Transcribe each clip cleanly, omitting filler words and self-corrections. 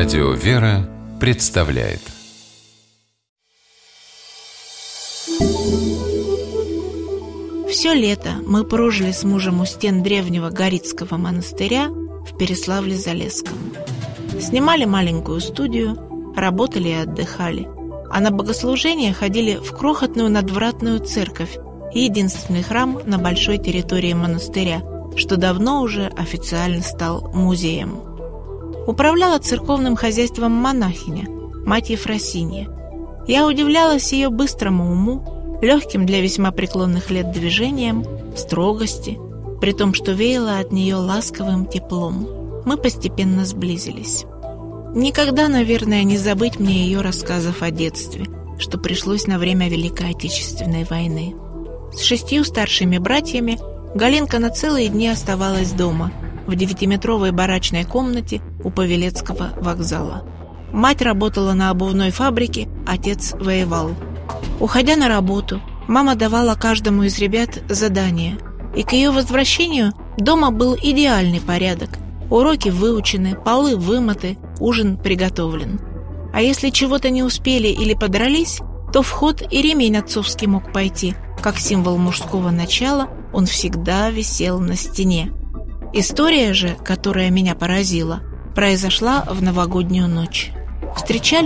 Радио «Вера» представляет. Все лето мы прожили с мужем у стен древнего Горицкого монастыря в Переславле-Залесском. Снимали маленькую студию, работали и отдыхали. А на богослужения ходили в крохотную надвратную церковь, единственный храм на большой территории монастыря, что давно уже официально стал музеем. Управляла церковным хозяйством монахиня, мать Ефросинья. Я удивлялась ее быстрому уму, легким для весьма преклонных лет движениям, строгости, при том, что веяло от нее ласковым теплом. Мы постепенно сблизились. Никогда, наверное, не забыть мне ее рассказов о детстве, что пришлось на время Великой Отечественной войны. С 6 старшими братьями Галинка на целые дни оставалась дома, в 9-метровой барачной комнате у Павелецкого вокзала. Мать работала на обувной фабрике, отец воевал. Уходя на работу, мама давала каждому из ребят задание, и к ее возвращению дома был идеальный порядок. Уроки выучены, полы вымыты, ужин приготовлен. А если чего-то не успели или подрались, то в ход и ремень отцовский мог пойти. Как символ мужского начала он всегда висел на стене. История же, которая меня поразила, произошла в новогоднюю ночь. Встречали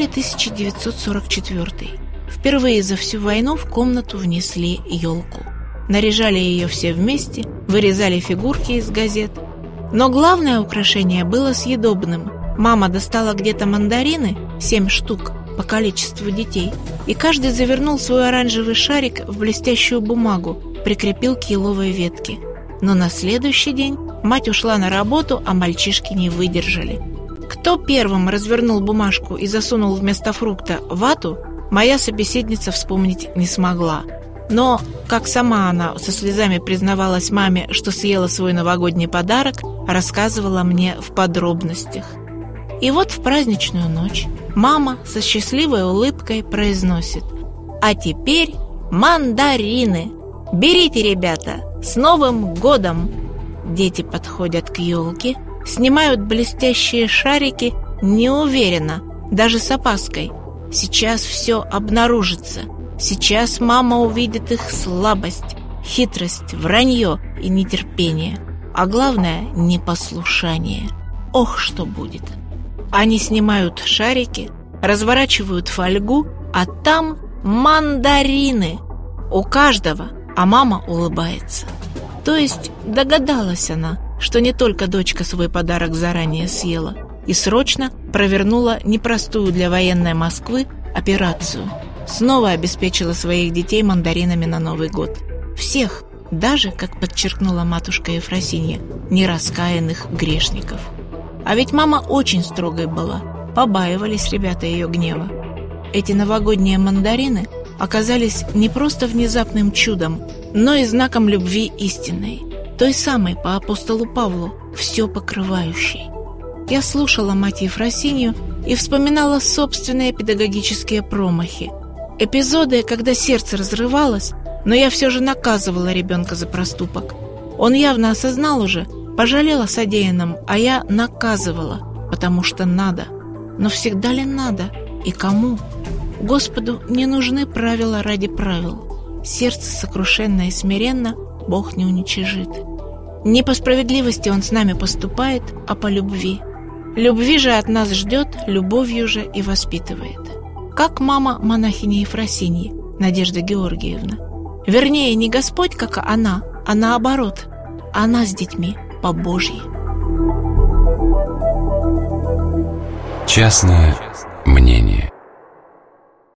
1944. Впервые за всю войну в комнату внесли елку. Наряжали ее все вместе, вырезали фигурки из газет. Но главное украшение было съедобным. Мама достала где-то мандарины, 7 штук, по количеству детей, и каждый завернул свой оранжевый шарик в блестящую бумагу, прикрепил к еловой ветке. Но на следующий день мать ушла на работу, а мальчишки не выдержали. Кто первым развернул бумажку и засунул вместо фрукта вату, моя собеседница вспомнить не смогла. Но, как сама она со слезами признавалась маме, что съела свой новогодний подарок, рассказывала мне в подробностях. И вот в праздничную ночь мама со счастливой улыбкой произносит: «А теперь мандарины! Берите, ребята! С Новым годом!» Дети подходят к елке, снимают блестящие шарики неуверенно, даже с опаской. Сейчас все обнаружится. Сейчас мама увидит их слабость, хитрость, вранье и нетерпение. А главное – непослушание. Ох, что будет! Они снимают шарики, разворачивают фольгу, а там мандарины. У каждого, а мама улыбается. То есть догадалась она, что не только дочка свой подарок заранее съела, и срочно провернула непростую для военной Москвы операцию. Снова обеспечила своих детей мандаринами на Новый год. Всех, даже, как подчеркнула матушка Ефросинья, нераскаянных грешников. А ведь мама очень строгой была, побаивались ребята ее гнева. Эти новогодние мандарины оказались не просто внезапным чудом, но и знаком любви истинной, той самой по апостолу Павлу, все покрывающей. Я слушала мать Ефросинью и вспоминала собственные педагогические промахи. Эпизоды, когда сердце разрывалось, но я все же наказывала ребенка за проступок. Он явно осознал уже, пожалел о содеянном, а я наказывала, потому что надо. Но всегда ли надо? И кому? Господу не нужны правила ради правил. Сердце сокрушенно и смиренно Бог не уничижит. Не по справедливости Он с нами поступает, а по любви. Любви же от нас ждет, любовью же и воспитывает. Как мама монахини Ефросиньи, Надежда Георгиевна. Вернее, не Господь, как она, а наоборот. Она с детьми по Божьей. Частное мнение.